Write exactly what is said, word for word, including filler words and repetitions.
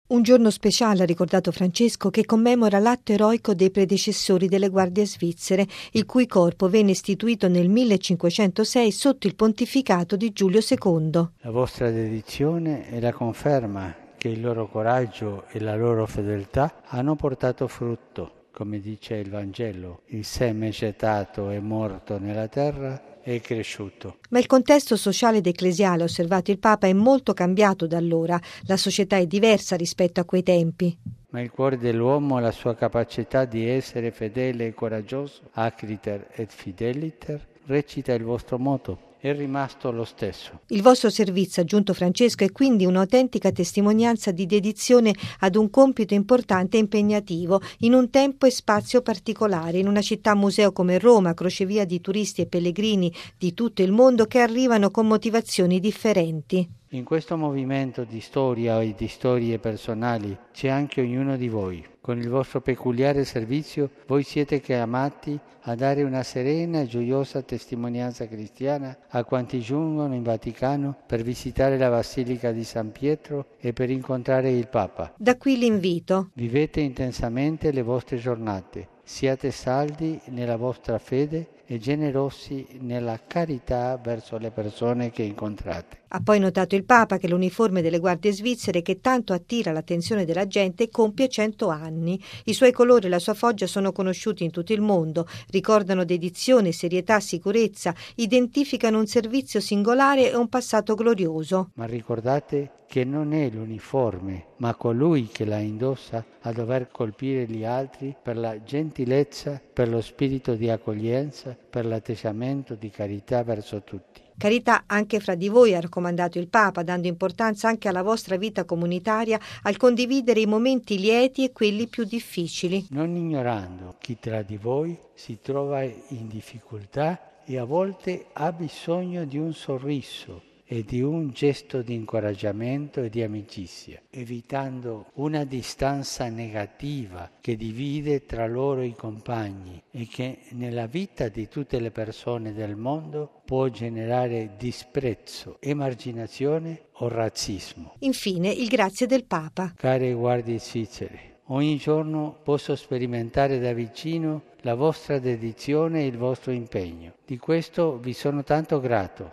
Un giorno speciale, ha ricordato Francesco, che commemora l'atto eroico dei predecessori delle guardie svizzere, il cui corpo venne istituito nel millecinquecentosei sotto il pontificato di Giulio secondo. La vostra dedizione è la conferma che il loro coraggio e la loro fedeltà hanno portato frutto. Come dice il Vangelo, il seme gettato e morto nella terra è cresciuto. Ma il contesto sociale ed ecclesiale, ha osservato il Papa, è molto cambiato da allora. La società è diversa rispetto a quei tempi. Ma il cuore dell'uomo e la sua capacità di essere fedele e coraggioso, acriter et fideliter, recita il vostro motto, è rimasto lo stesso. Il vostro servizio, ha aggiunto Francesco, è quindi un'autentica testimonianza di dedizione ad un compito importante e impegnativo, in un tempo e spazio particolare, in una città museo come Roma, crocevia di turisti e pellegrini di tutto il mondo che arrivano con motivazioni differenti. In questo movimento di storia e di storie personali c'è anche ognuno di voi. Con il vostro peculiare servizio voi siete chiamati a dare una serena e gioiosa testimonianza cristiana a quanti giungono in Vaticano per visitare la Basilica di San Pietro e per incontrare il Papa. Da qui l'invito. Vivete intensamente le vostre giornate, siate saldi nella vostra fede e generosi nella carità verso le persone che incontrate. Ha poi notato il Papa che l'uniforme delle guardie svizzere, che tanto attira l'attenzione della gente, compie cento anni. I suoi colori e la sua foggia sono conosciuti in tutto il mondo, ricordano dedizione, serietà, sicurezza, identificano un servizio singolare e un passato glorioso. Ma ricordate che non è l'uniforme, ma colui che la indossa a dover colpire gli altri per la gentilezza, per lo spirito di accoglienza, per l'atteggiamento di carità verso tutti. Carità anche fra di voi, ha raccomandato il Papa, dando importanza anche alla vostra vita comunitaria, al condividere i momenti lieti e quelli più difficili. Non ignorando chi tra di voi si trova in difficoltà e a volte ha bisogno di un sorriso e di un gesto di incoraggiamento e di amicizia, evitando una distanza negativa che divide tra loro i compagni e che nella vita di tutte le persone del mondo può generare disprezzo, emarginazione o razzismo. Infine, il grazie del Papa. Care guardie svizzere, ogni giorno posso sperimentare da vicino la vostra dedizione e il vostro impegno. Di questo vi sono tanto grato.